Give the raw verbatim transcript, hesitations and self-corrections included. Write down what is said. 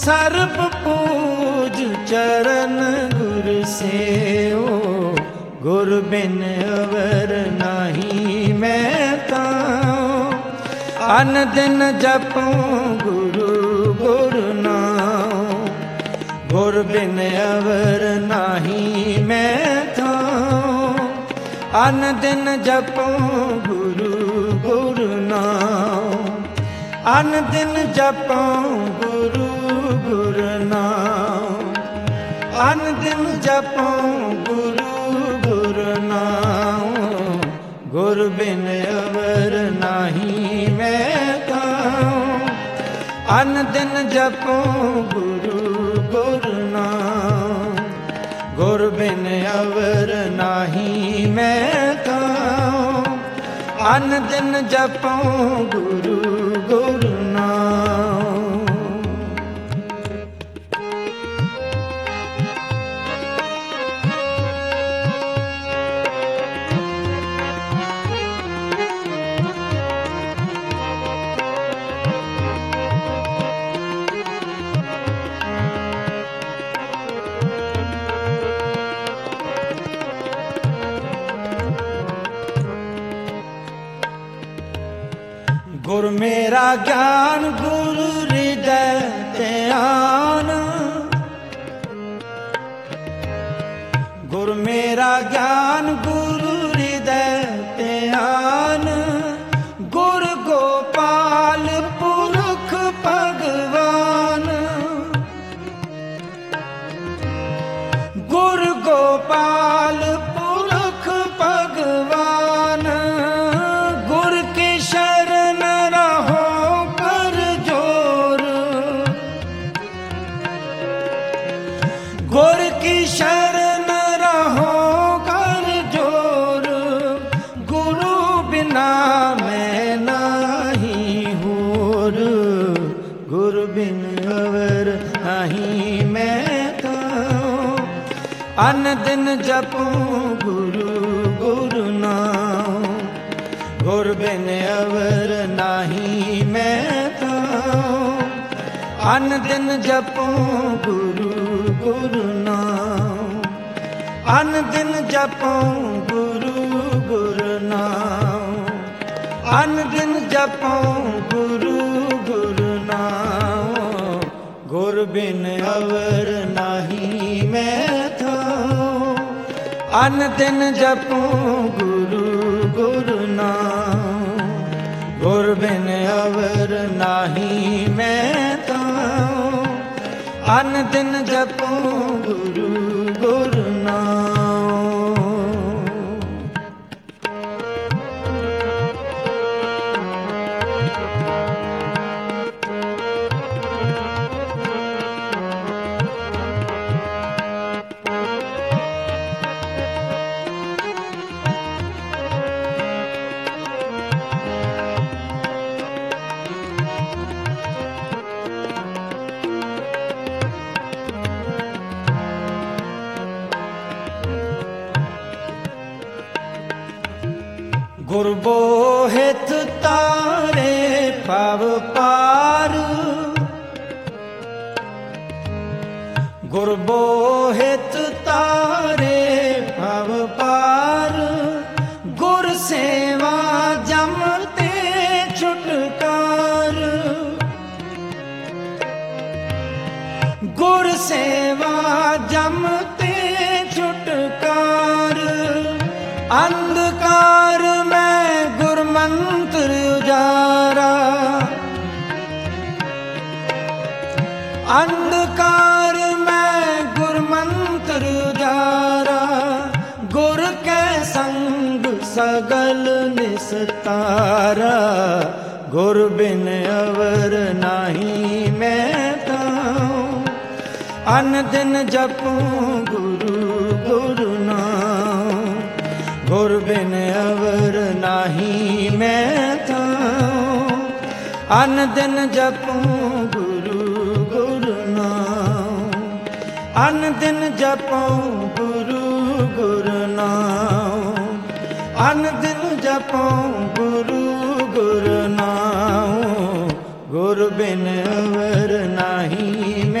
ਸਰਬ ਪੂਜ ਚਰਨ ਗੁਰ ਸੇਓ, ਗੁਰ ਬਿਨ ਅਵਰ ਨਾਹੀ ਮੈਂ ਤਾਉ। ਅਨ ਦਿਨ ਜਪਉ ਗੁਰੂ ਗੁਰ ਨਾਉ, ਗੁਰ ਬਿਨ ਅਵਰ ਨਾਹੀ ਮੈਂ ਤਾਉ। ਅਨ ਦਿਨ ਜਪਉ ਗੁਰੂ ਗੁਰ ਨਾਉ, ਅਨ ਦਿਨ ਜਪਉ ਗੁਰੂ ਗੁਰ ਨਾਉ। ਅਨ ਦਿਨ ਜਪਉ ਗੁਰੂ ਗੁਰ ਨਾਉ, ਗੁਰ ਬਿਨ ਅਵਰ ਨਾਹੀ ਮੈਂ ਤਾਉ। ਅਨ ਦਿਨ ਜਪਉ ਗੁਰੂ ਗੁਰ ਨਾਉ, ਗੁਰ ਬਿਨ ਅਵਰ ਨਾਹੀ ਮੈਂ ਤਾਉ। ਅਨ ਦਿਨ ਜਪਉ ਗੁਰੂ ਗੁਰ ਨਾਉ। ਗੁਰ ਮੇਰਾ ਗਿਆਨ ਗੁਰੂ ਹਿਰਦੈ ਧਿਆਨ, ਗੁਰ ਮੇਰਾ ਗਿਆਨ ਗੁਰੂ ਹਿਰਦੈ ਧਿਆਨ। ਗੁਰ ਗੋਪਾਲ ਪੁਰਖ ਭਗਵਾਨ, ਗੁਰ ਗੋਪਾਲ ਪੁਰਖ ਭਗਵਾਨ। ਗੁਰ ਕੀ ਸ਼ਰਨ ਰਹੋ ਕਰ ਜੋਰ, ਗੁਰ ਕੀ ਸ਼ਰਨ ਰਹੋ ਕਰ ਜੋਰ। ਗੁਰੂ ਬਿਨਾ ਮੈਂ ਨਾਹੀ ਹੋਰ, ਗੁਰ ਬਿਨ ਅਵਰ ਨਾਹੀ ਮੈਂ ਤਾਉ। ਅਨ ਦਿਨ ਜਪਉ ਗੁਰੂ ਗੁਰ ਨਾਉ, ਗੁਰ ਬਿਨ ਅਵਰ ਨਾਹੀ ਮੈਂ ਤਾਉ। ਅਨ ਦਿਨ ਜਪਉ ਗੁਰੂ ਗੁਰ ਨਾਉ, ਅਨ ਦਿਨ ਜਪਉ ਗੁਰੂ ਗੁਰ ਨਾਉ। ਅਨ ਦਿਨ ਜਪਉ ਗੁਰੂ ਗੁਰ ਨਾਉ, ਗੁਰ ਬਿਨ ਅਵਰ ਨਾਹੀ ਮੈਂ ਤਾਉ। ਅਨ ਦਿਨ ਜਪਉ ਗੁਰੂ ਗੁਰ ਨਾਉ, ਗੁਰ ਬਿਨ ਅਵਰ ਨਾਹੀ ਮੈਂ ਤਾਉ। ਅਨ ਦਿਨ ਜਪਉ ਗੁਰੂ ਗੁਰ ਨਾਉ। ਗੁਰ ਬੋਹਿਤ ਤਾਰੇ ਭਵ ਪਾਰ, ਗੁਰ ਬੋਹਿਤ ਤਾਰੇ ਭਵ ਪਾਰ। ਗੁਰ ਸੇਵਾ ਜਮ ਤੇ ਛੁਟਕਾਰ, ਗੁਰ ਸੇਵਾ ਜਮ ਤੇ ਛੁਟਕਾਰ। ਅੰਧਕਾਰ ਮੈਂ ਗੁਰ ਮੰਤਰ ਉਜਾਰਾ, ਅੰਧਕਾਰ ਮੈਂ ਗੁਰ ਮੰਤਰ ਉਜਾਰਾ। ਗੁਰ ਕੈ ਸੰਗ ਸਗਲ ਨਿਸਤਾਰਾ, ਗੁਰ ਬਿਨ ਅਵਰ ਨਾਹੀ ਮੈਂ ਤਾਉ। ਅਨ ਦਿਨ ਜਪਉ ਗੁਰੂ ਗੁਰ ਨਾਉ, ਗੁਰ ਬਿਨ ਅਵਰ ਨਾਹੀ ਮੈਂ ਤਾਉ। ਅਨ ਦਿਨ ਜਪਉ ਗੁਰੂ ਗੁਰ ਨਾਉ, ਅਨ ਦਿਨ ਜਪਉ ਗੁਰੂ ਗੁਰ ਨਾਉ। ਅਨ ਦਿਨ ਜਪਉ ਗੁਰੂ ਗੁਰ ਨਾਉ, ਗੁਰ ਬਿਨ ਅਵਰ ਨਾਹੀ ਮੈਂ